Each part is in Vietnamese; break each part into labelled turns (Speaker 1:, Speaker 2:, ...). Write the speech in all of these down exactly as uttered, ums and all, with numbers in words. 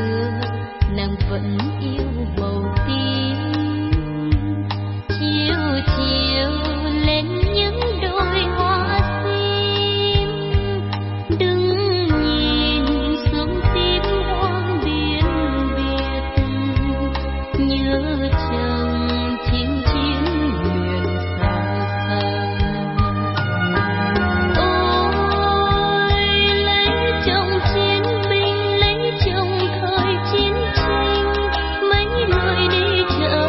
Speaker 1: xưa nàng vẫn yêu màu tím. Chiều chiều lên những đôi hoa sim, đừng nhìn xuống tím hoang biên biệt, nhớ chồng chinh chiến miền xa xăm. Ôi lấy chồng chiến binh, lấy chồng thời chiến tranh, mấy người đi chợ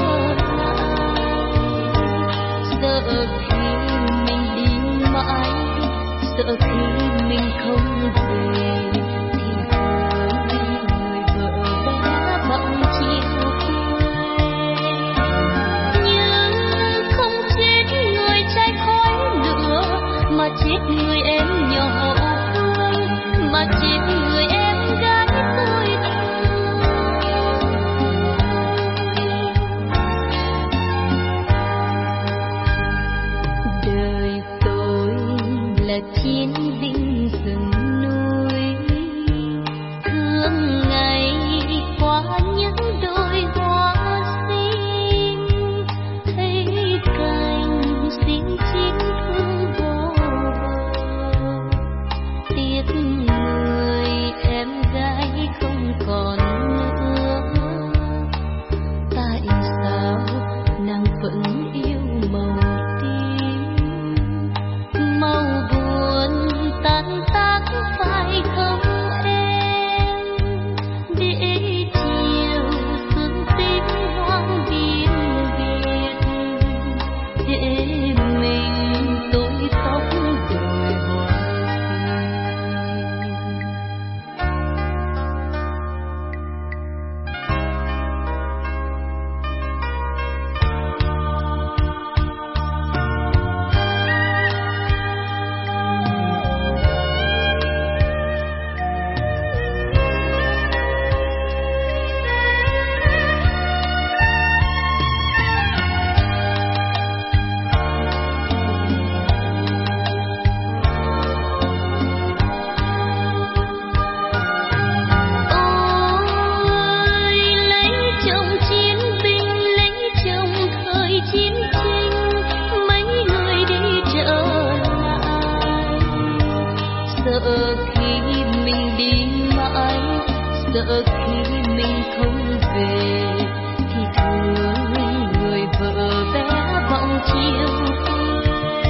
Speaker 1: sợ khi mình đi mãi, sợ khi mình không về thì thương người vợ bé bỏng chiều quê. Nhưng không chết người trai khói lửa, mà chết người em nhỏ hậu phương, mà chết người em gái tôi thương. Đời tôi là chiến binh rừng núi, thương ngày qua những đôi hoa sim, thấy cành xin chín thương vô bờ, tiếc người em gái không còn nữa. Tại sao nàng vẫn yêu màu tím, màu buồn tan tác phải không em, để chiều sương tím hoang biên biệt, để mình tôi khóc đôi hoa sợ khi mình đi mãi, sợ khi mình không về thì thương người vợ bé bỏng chiều quê.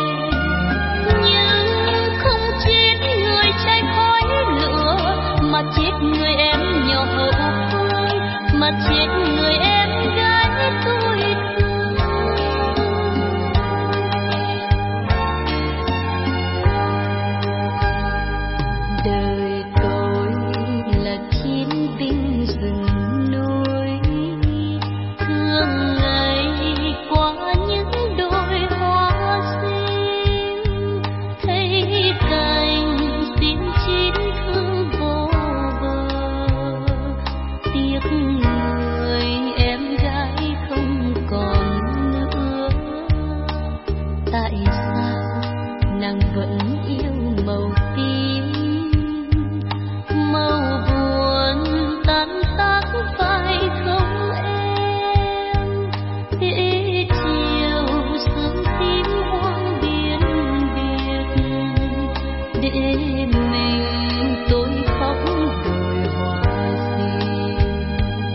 Speaker 1: Nhưng không chết người trai khói lửa, mà chết người em nhỏ hậu phương, mà chết người em gái tôi thương. Đời tôi là chiến binh rừng núi, thương ngày qua những đôi hoa sim, thấy cành xin chín thương vô bờ, tiếc người em gái không còn nữa. Tại sao nàng vẫn yêu màu tím, màu buồn tan tác phải không em, để chiều sương tím hoang biên biệt, để mình tôi khóc đôi hoa sim.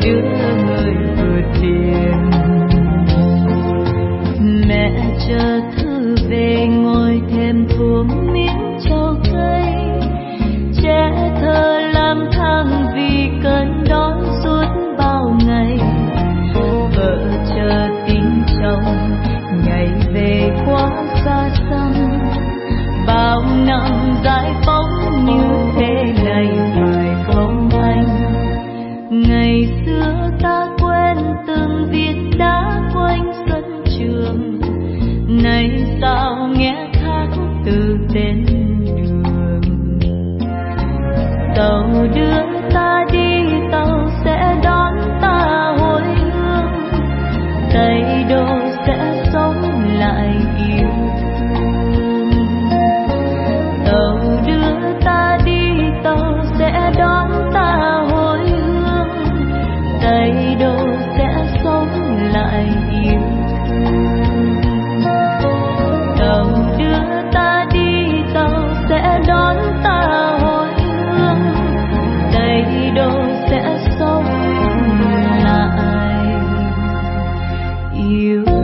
Speaker 1: đứa người vừa tiền. Mẹ chờ thư về ngồi thềm thuốc miếng trầu cây, trẻ thơ lang thang vì cơn đói suốt bao ngày. Vợ chờ tin chồng ngày về quá xa xăm, bao năm giải phóng như thế này phải không anh? Ngày xưa ta quen từng viên đá quanh sân trường, nay sao nghe khác từ tên đường. Tàu đưa ta đi, tàu sẽ đón ta hồi hương, tay đôi sẽ sống lại yêu thương. Tàu đưa ta đi, tàu sẽ đón ta hồi hương, tay đôi sẽ sống lại yêu thương. Tàu đưa ta đi, tàu sẽ đón ta hồi hương, tay đôi sẽ sống lại yêu thương.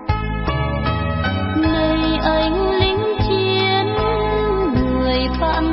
Speaker 1: Phận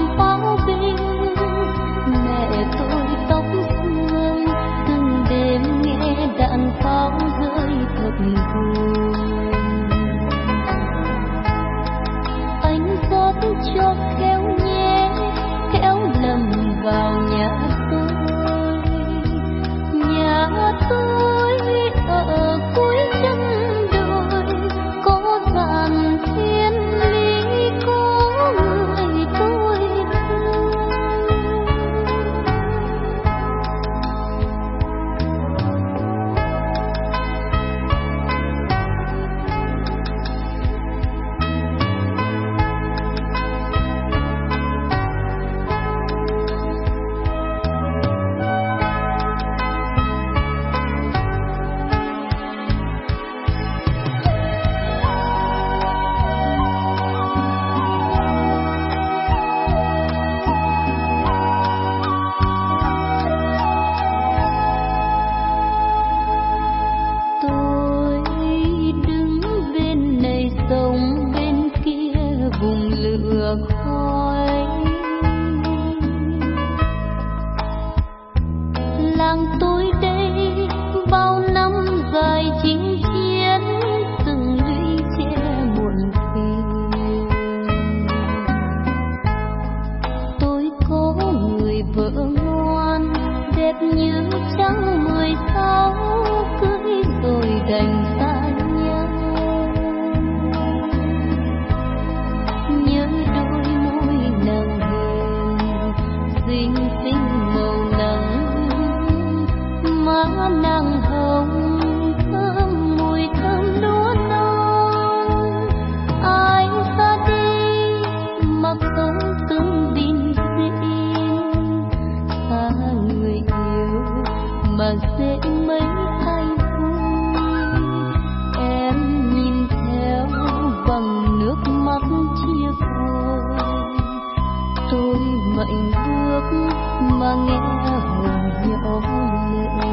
Speaker 1: mệnh nước mà nghe hồn nhổ lệ.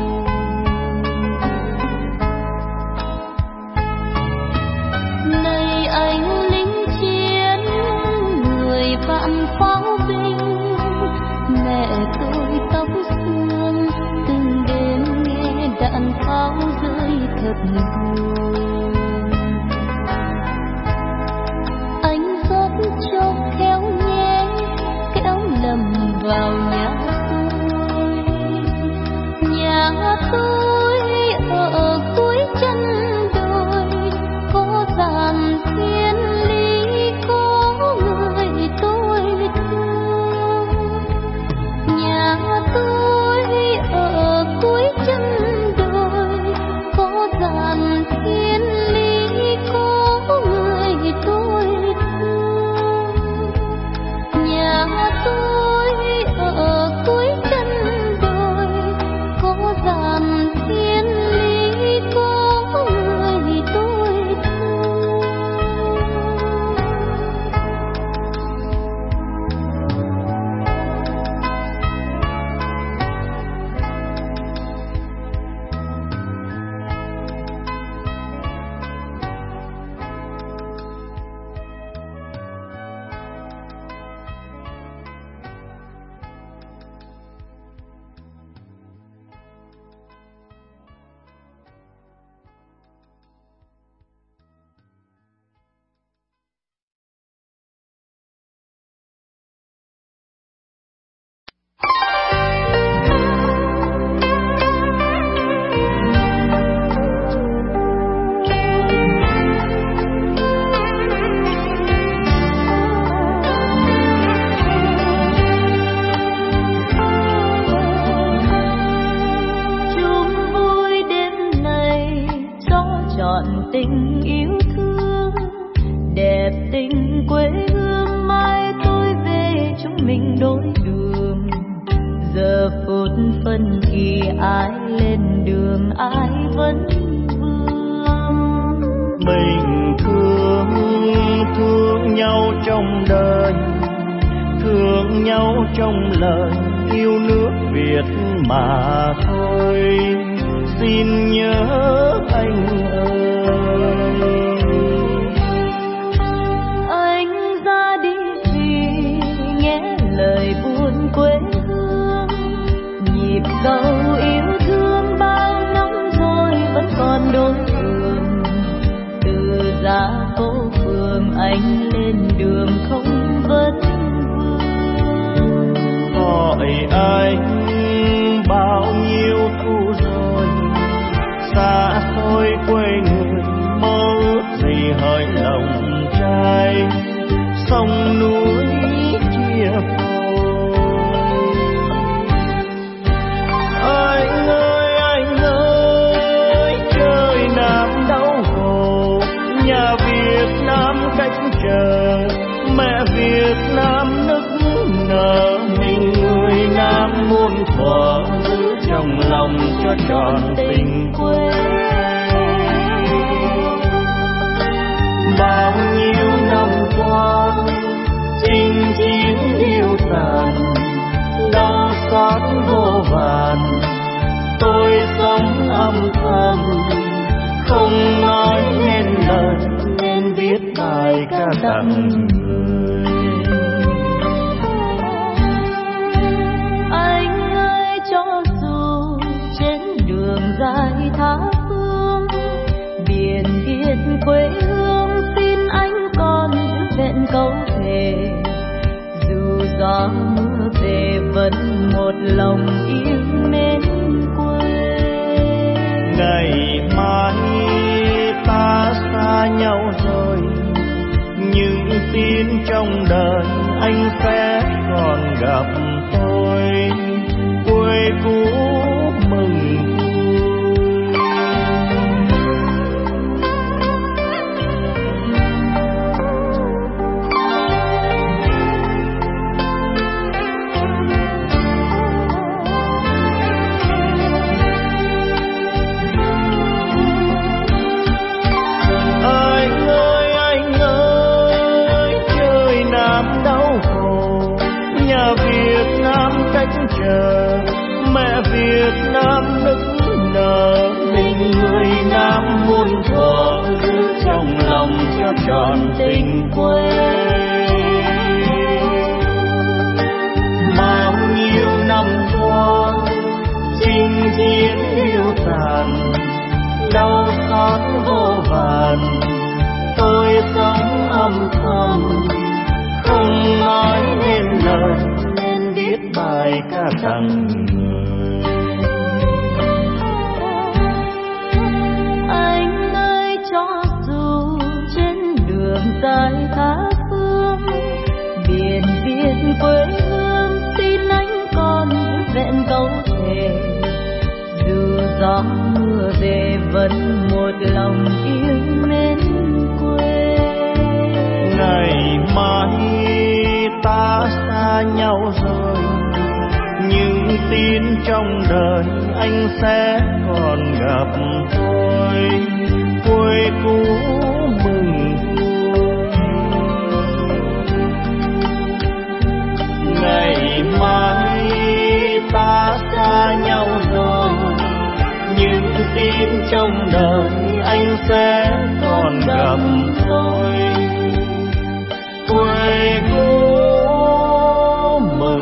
Speaker 1: Này anh lính chiến, người bạn pháo binh, mẹ tôi tóc xương, từng đêm nghe đạn pháo rơi thật buồn. Anh rót cho khéo nhé, kéo lầm vào nhà tôi. Nhà tôi ở cuối chân đồi, có dàn thiên lý, có người tôi thương. Nhà tôi ở cuối chân đồi, có dàn thiên lý, có người tôi thương. Nhà tôi ở cuối chân đồi, có dàn thiên lý, có người tôi thương. Chung vui đêm này cho trọn tình yêu thương, đẹp tình quê hương, mai tôi về chúng mình đôi đường. Giờ phút phân kỳ ai lên đường, ai vẫn vương.
Speaker 2: Mình thương thương nhau trong đời, thương nhau trong lời, yêu nước Việt mà thôi. Xin nhớ anh ơi.
Speaker 1: Anh ra đi vì nghe lời buồn quê hương, nhịp cầu yêu thương bao năm rồi vẫn còn đôi đường. Từ ra phố phường anh lên đường không vấn vương.
Speaker 2: Hỏi anh bao nhiêu thu rồi, xa xôi quê người, mơ ước gì hỡi lòng trai, sông núi chia phôi. Anh ơi anh ơi, trời Nam đau khổ, nhà Việt Nam cách chờ, mẹ Việt Nam nức nở. Hình người Nam muôn thuở, giữ trong lòng cho trọn tình quê. Bao nhiêu năm qua chinh chiến yêu tàn, đau xót vô vàn, tôi sống âm thầm không nói nên lời, nên viết bài ca tặng người.
Speaker 1: Anh ơi cho dù trên đường dài tha phương, biển Việt quê hương xin anh còn giữ vẹn câu thề. Dù gió mưa về vẫn một lòng yêu mến quê.
Speaker 2: Ngày mai ta xa nhau rồi, những tin trong đời anh sẽ còn gặp tôi. Quê cũ mừng anh ơi anh ơi, trời Nam đau khổ, trọn tình quê. Bao nhiêu năm qua chinh chiến yêu tàn, đau xót vô vàn, tôi sống âm thầm không nói nên lời, nên viết bài ca tặng người.
Speaker 1: Anh ơi, cho dù trên đường dài tha phương, biển biên quê hương, xin anh còn vẹn câu thề. Dù gió mưa về vẫn một lòng yêu mến quê.
Speaker 2: Ngày mai ta xa nhau rồi, nhưng tin trong đời anh sẽ còn gặp tôi. Quê cũ mừng vui, ngày mai ta xa nhau rồi, nhưng tin trong đời anh sẽ còn gặp tôi. Quê cũ mừng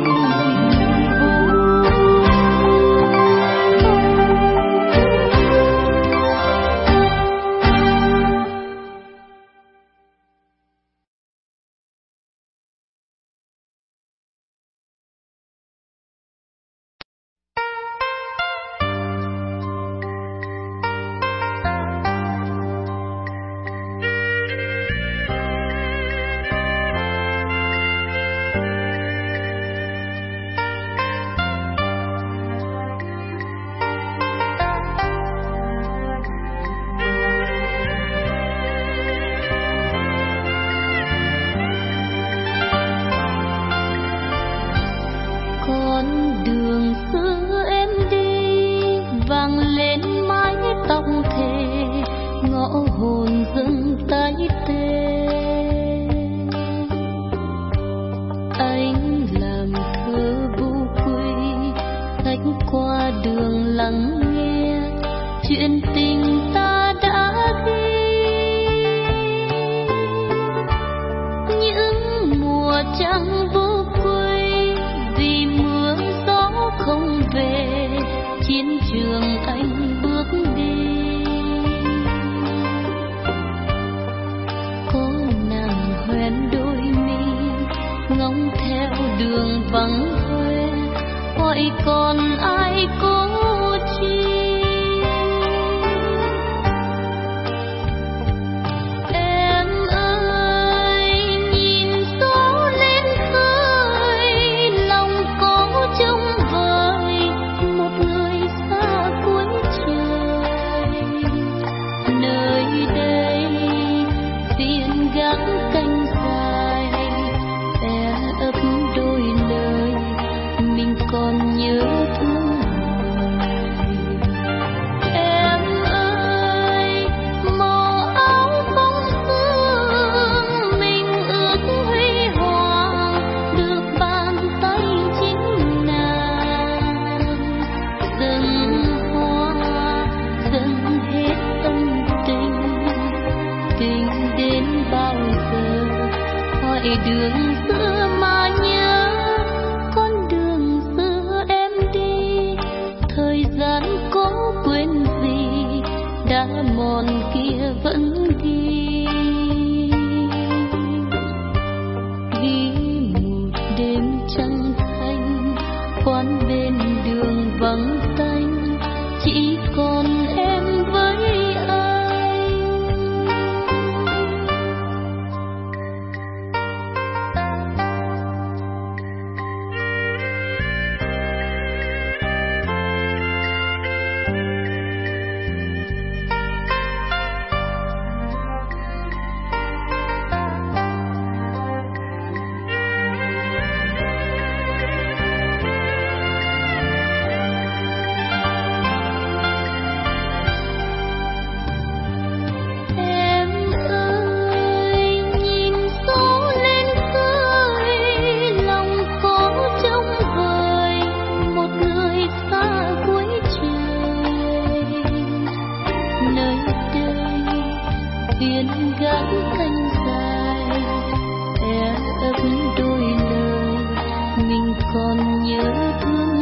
Speaker 1: mình còn nhớ thương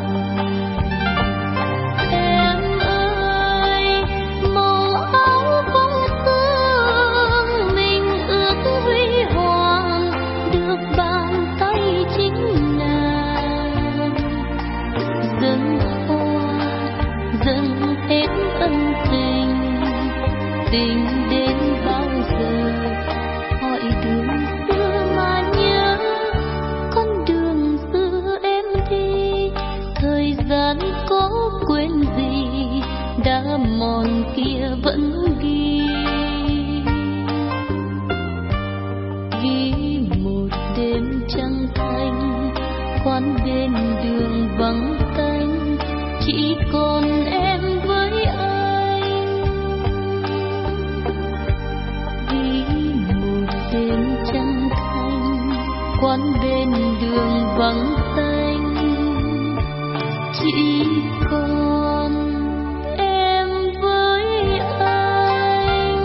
Speaker 1: em ơi. Màu áo bông sương mình ước huy hoàng được bàn tay chính nàng dâng hoa dâng hết ân tình. Tình đến bao giờ hỏi đường xưa mà nhớ, con đường xưa em đi thời gian có quên gì, đã mòn kia vẫn ghi. Ghi một đêm trăng thanh quán bên đường vắng tanh, chỉ còn em với anh. Ghi một đêm trăng thanh quán bên đường vắng tanh, chỉ còn em với anh.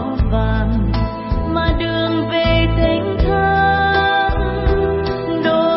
Speaker 2: Đường về thênh thang đôi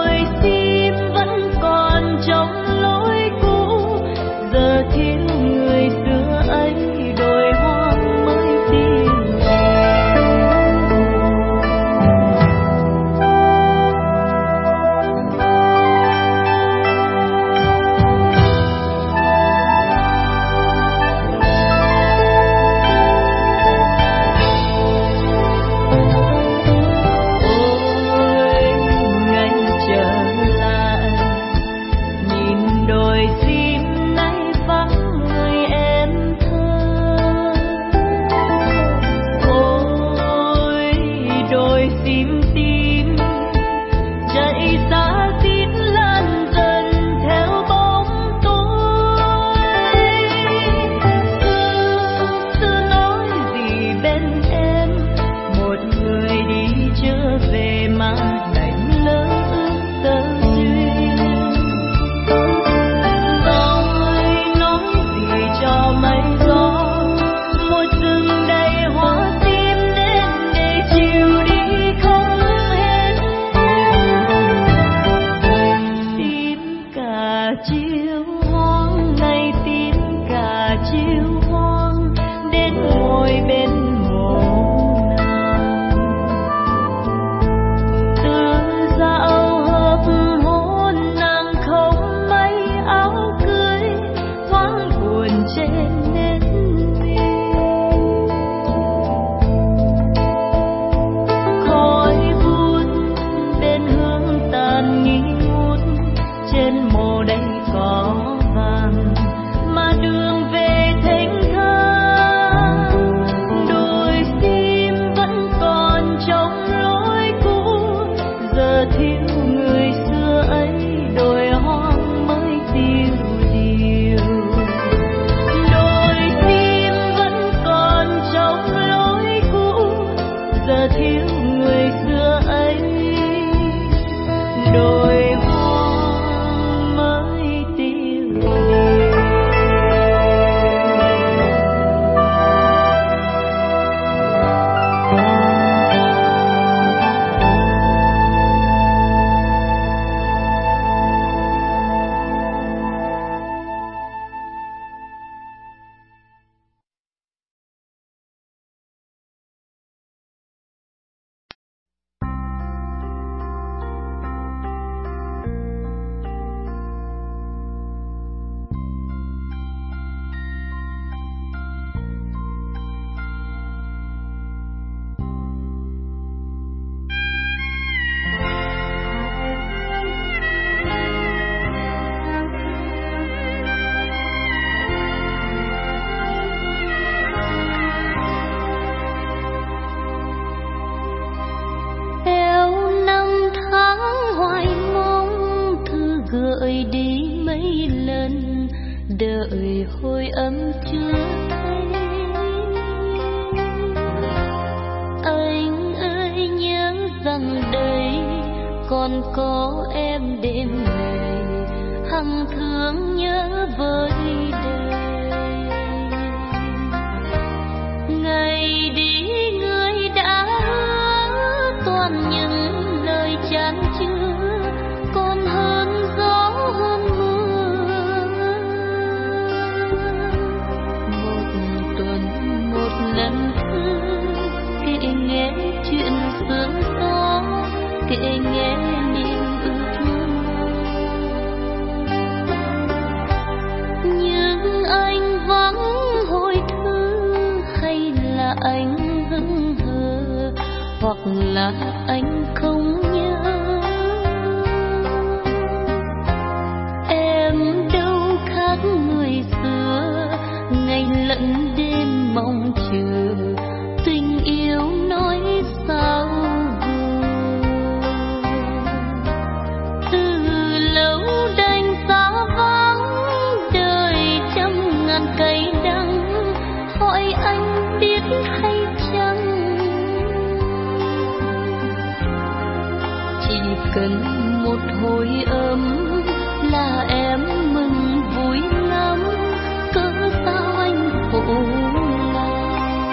Speaker 1: đợi hồi ấm chưa thấy. Anh ơi nhớ rằng đây còn có em đêm ngày hằng thương nhớ với đời. Ngày đi người đã toàn những lời chan chứa, còn hơn gió hơn mưa. Một tuần một lần thư kể nghe chuyện sương gió, kể nghe niềm ước mơ. Nhưng anh vắng hồi thư, hay là anh hững hờ, hoặc là anh không nhớ. Em đâu khác người xưa, ngày lẫn đêm mong chờ tình yêu nói sao vừa. Từ lâu đành xa vắng, đời trăm ngàn cây đắng, hỏi anh biết hay chăng. Chỉ cần một hồi ấm là em mừng vui lắm, cớ sao anh khổ lòng.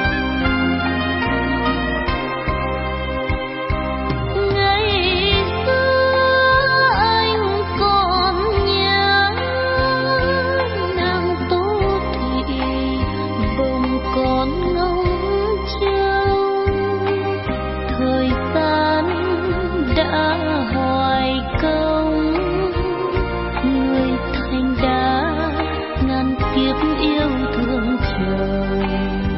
Speaker 1: Ngày xưa anh còn nhớ nàng Tô Thị, bông con ngóng trông. Thời gian đã hoài công, người thành đã ngàn kiếp yêu thương trời.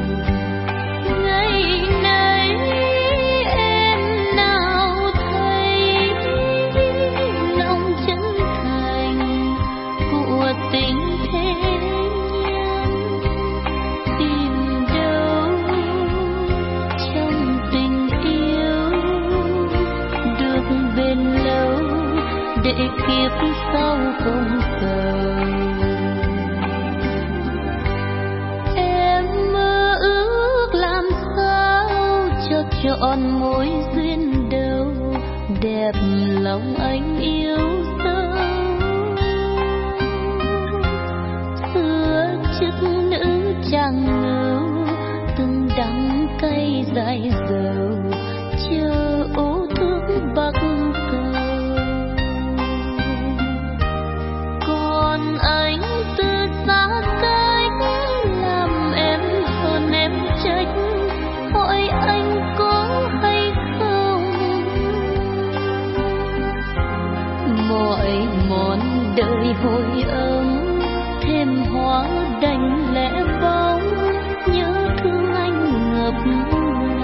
Speaker 1: Ngày nay em nào thấy lòng chân thành của tình thế nhân, tìm đâu trong tình yêu được bền lâu để kiếp sau không sầu. Em mơ ước làm sao cho trọn mối duyên đầu, đẹp lòng anh yêu dấu. Xưa chức nữ chàng ngưu, từng đắng cay dại dầu, chờ ô thước bắc cầu. Còn anh từ xa cách, làm em hơn em trách, hỏi anh có hay không. Mọi mòn đời hồi ấm, thêm hoa đành lẽ bóng, nhớ thương anh ngập lòng.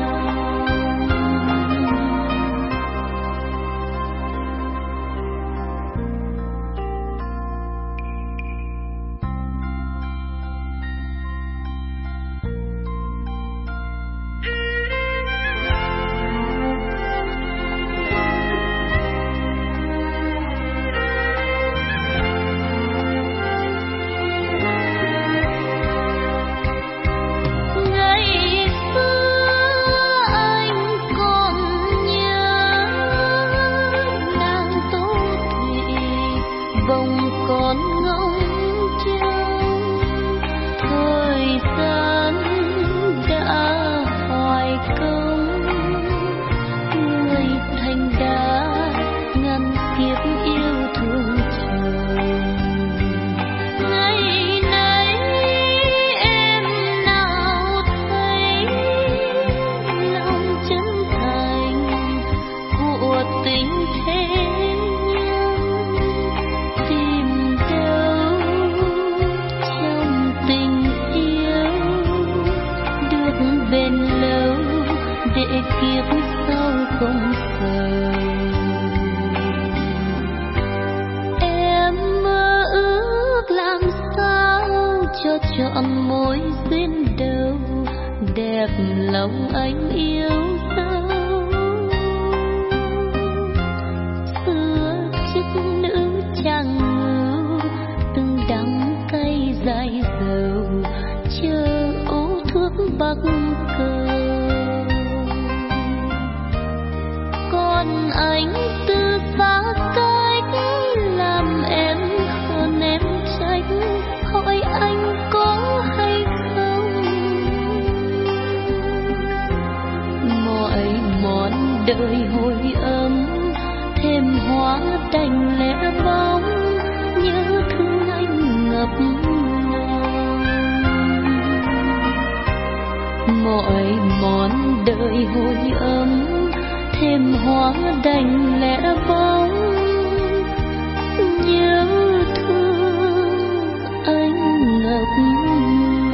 Speaker 1: Ngày xưa anh còn nhớ nàng Tô Thị, bông con ngóng trông. Thời gian đã hoài công, người thành đã ngàn kiếp yêu thương trời. Ngày nay em nào thấy lòng chân thành của tình thế nhân, tìm đâu trong tình yêu được bền lâu để kiếp sau không sầu. Em mơ ước làm sao cho trọn mối duyên đầu, đẹp lòng anh yêu dấu. Xưa chức nữ chàng ngưu, từng đắng cay đời hồi ấm, thêm hoa đành lẻ bóng, nhớ thương anh ngập ngào. Mọi mòn đời hồi ấm, thêm hoa đành lẻ bóng, nhớ thương anh ngập ngào.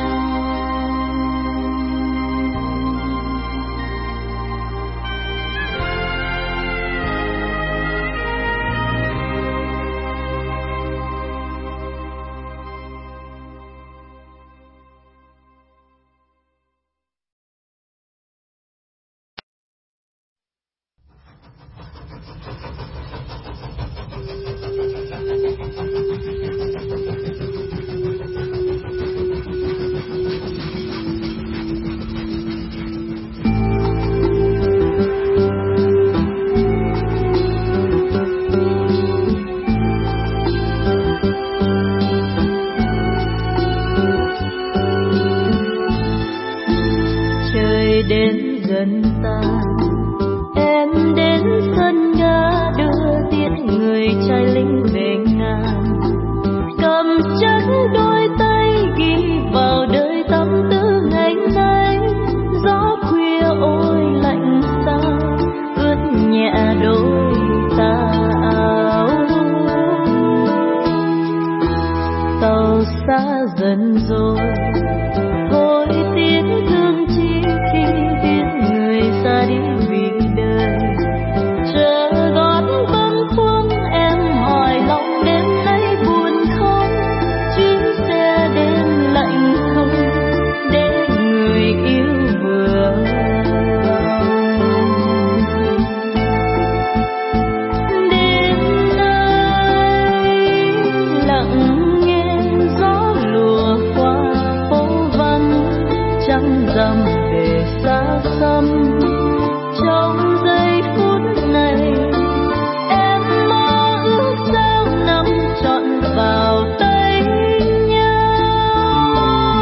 Speaker 2: Đến gần ta, em đến sân ga đưa tiễn người trai lính về ngàn, cầm chắc đôi tay ghi vào đời tâm tư ngày nay. Gió khuya ôi lạnh xa, ướt nhẹ đôi tà áo. Tàu xa dần rồi, thôi tiếng thương chi khi biết người ra đi vì đời. Chờ gót bâng khuâng em hỏi lòng đêm nay buồn không, chuyến xe đêm lạnh không để người yêu vừa đến nơi lặng nghe gió lùa qua phố vắng, trăng rằm về xa xăm. Trong giây phút này em mơ ước sao nắm trọn vào tay nhau.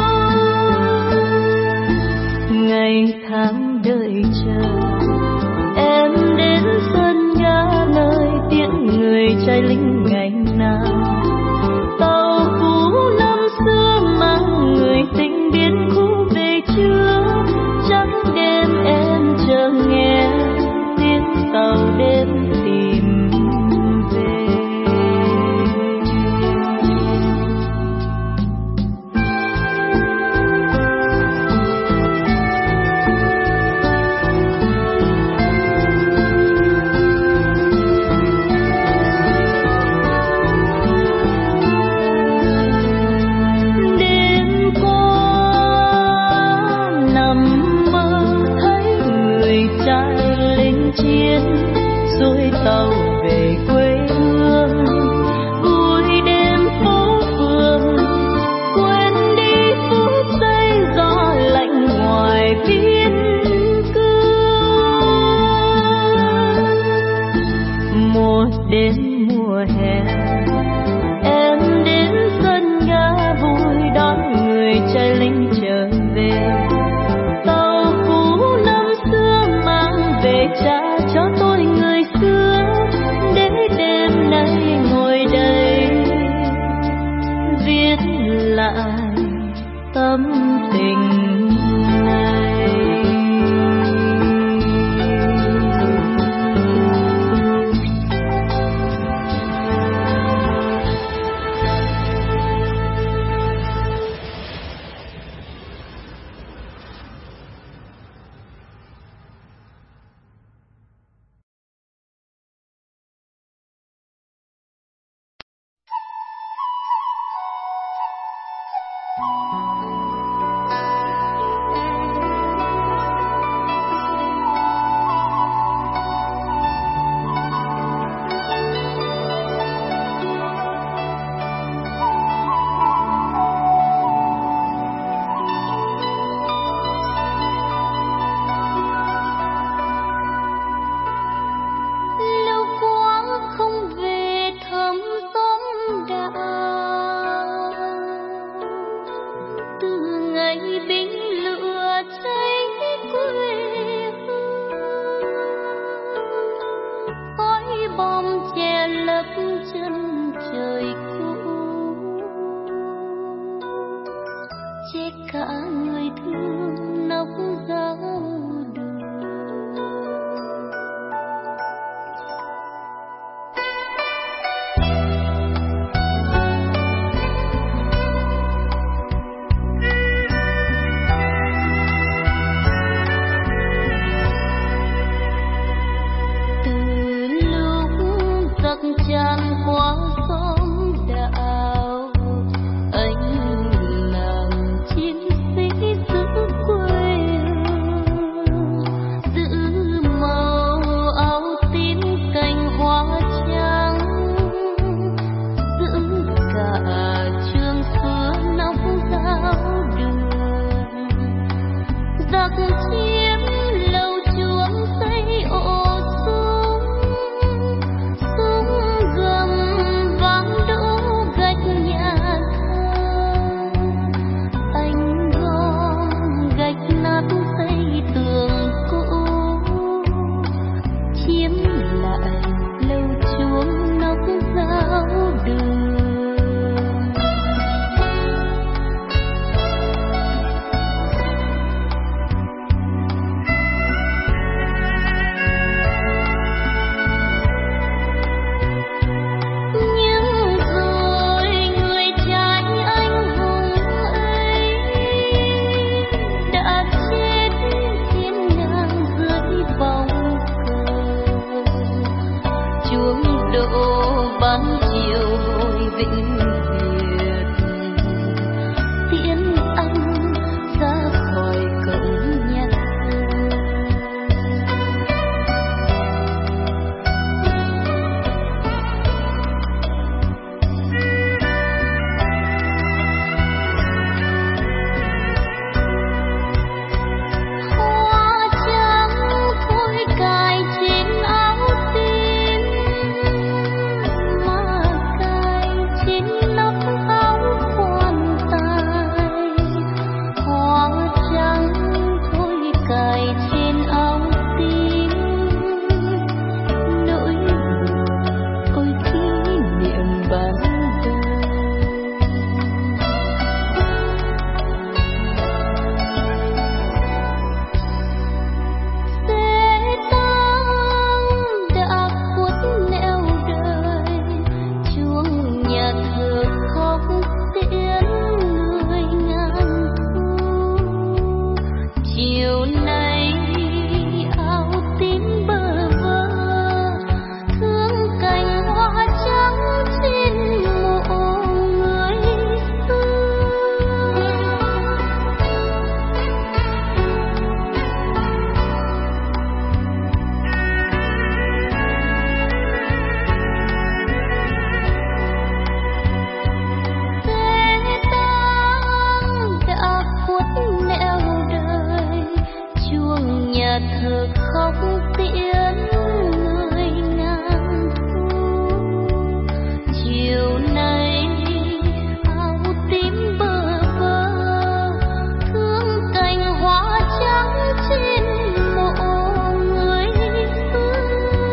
Speaker 2: Ngày tháng đợi chờ em đến sân ga nơi tiễn người trai lính ngày nào. Tàu cũ năm xưa mang người tình biến khu về chưa, chắc đêm em chờ nghe tiếng tàu đêm tìm về. Đêm qua nằm mơ thấy người trai lính chiến xuôi tàu về quê hương, vui đêm phố phường quên đi phút giây gió lạnh ngoài biên cương. Mùa đến mùa hè em đến sân ga vui đón người trai lính trở về. Tàu cũ năm xưa mang về trả cho tôi người xưa để
Speaker 1: nhà thờ khóc tiễn người ngàn thu. Chiều nay áo tím bơ vơ thương cành hoa trắng trên mộ người xưa.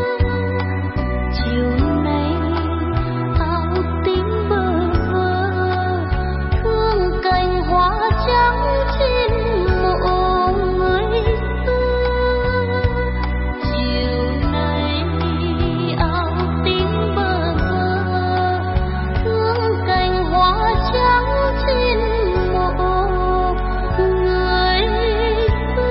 Speaker 1: Chiều nay áo tím bơ vơ thương cành hoa trắng trên mộ người xưa. Chiều nay áo tím bơ vơ thương cành hoa trắng trên mộ người xưa.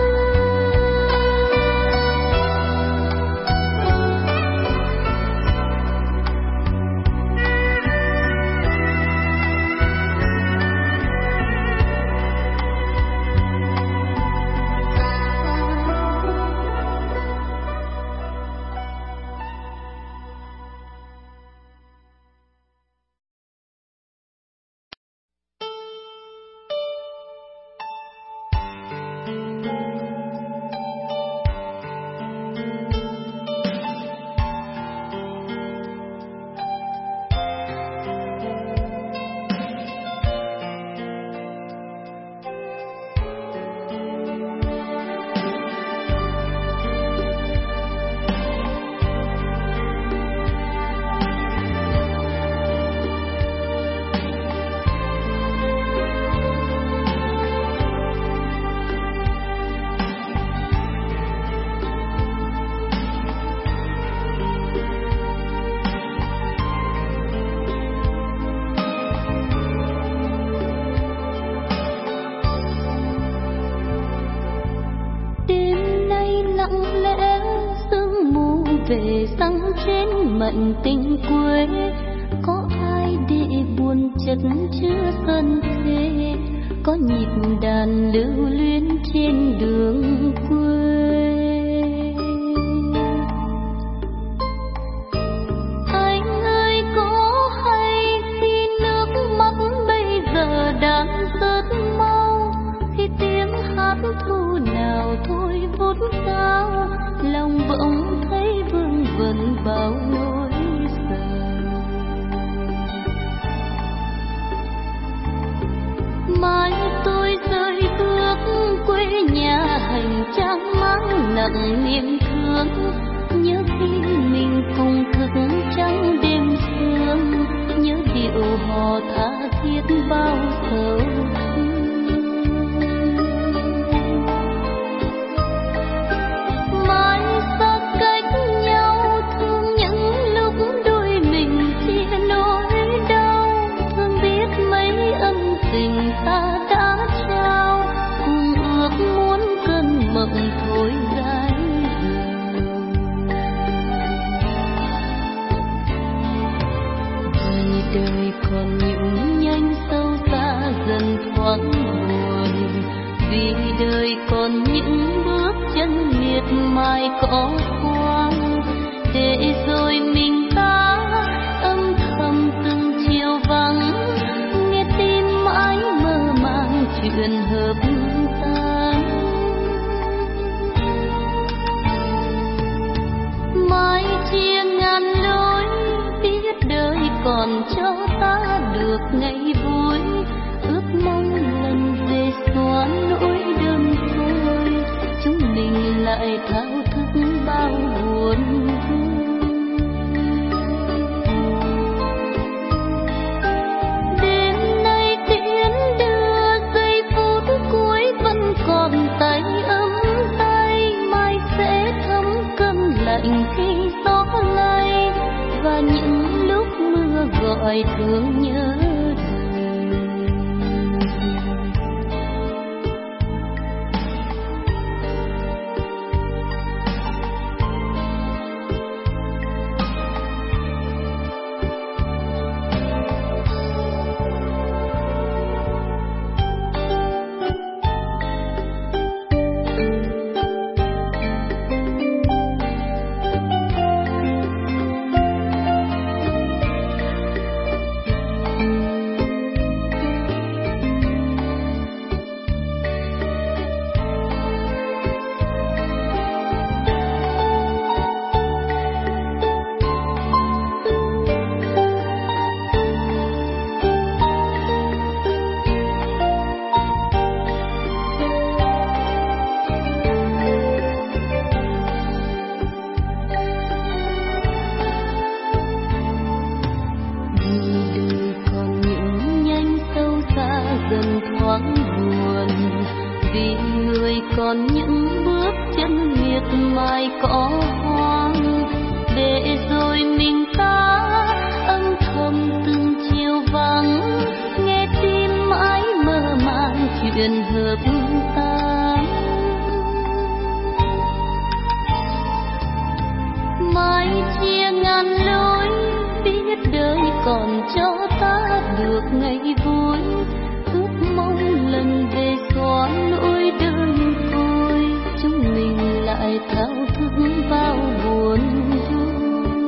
Speaker 1: Đêm nay lặng lẽ sương mù về răng trên mận tình quê. Có ai để buồn chất chứa sân thế, có nhịp đàn lưu luyến trên đường quê. Anh ơi có hay khi nước mắt bây giờ đang rớt mau, khi tiếng hát thu nào thôi vút cao, lòng bỗng thấy vương vẩn bao nỗi sầu. Mai tôi rời bước quê nhà hành trang mang nặng niềm thương, nhớ khi mình cùng thức trắng đêm sương, nhớ điệu hò tha thiết bao sầu thương. Mai xa cách nhau thương những lúc đôi mình chia nỗi đau, thương biết mấy ân tình ta đã trao, cùng ước muốn cơn mộng thôi dài dòng. Vì đời còn những nhanh sâu xa dần thoáng buồn, vì đời còn những bước chân miệt mài có khoang, để rồi mình ta âm thầm từng chiều vắng, nghe tim mãi mơ màng chuyện hợp tan. Mai chia ngàn lối, biết đời còn cho ta được ngày vui, ước mong lần về xóa nỗi đơn côi, chúng mình lại thao thức bao buồn vui. Đêm nay tiễn đưa giây phút cuối vẫn còn tay ấm tay, mai sẽ thấm cơn lạnh khi gió lay, và những lúc mưa gọi thương nhớ đời. mai cỏ hoang, để rồi mình ta âm thầm từng chiều vắng, nghe tim mãi mơ màng chuyện hợp tan. Mai chia ngàn lối, biết đời còn cho ta được ngày vui, ước mong lần về xóa nỗi đơn côi, chúng mình lại thao thức vào buồn vui.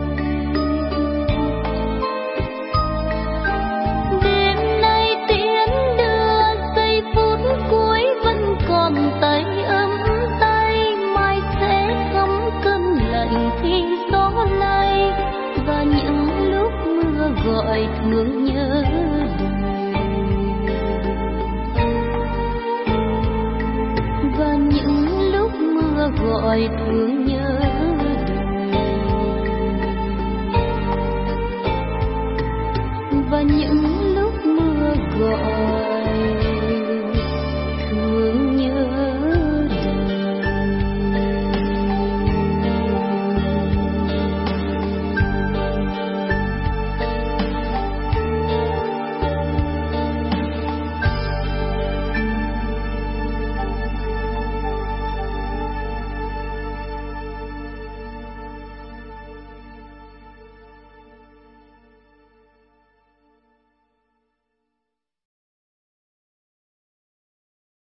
Speaker 1: Đêm nay tiễn đưa giây phút cuối vẫn còn tay ấm tay, mai sẽ thấm cơn lạnh khi gió lay, và những lúc mưa gọi thương nhớ đời, và những lúc mưa gọi thương nhớ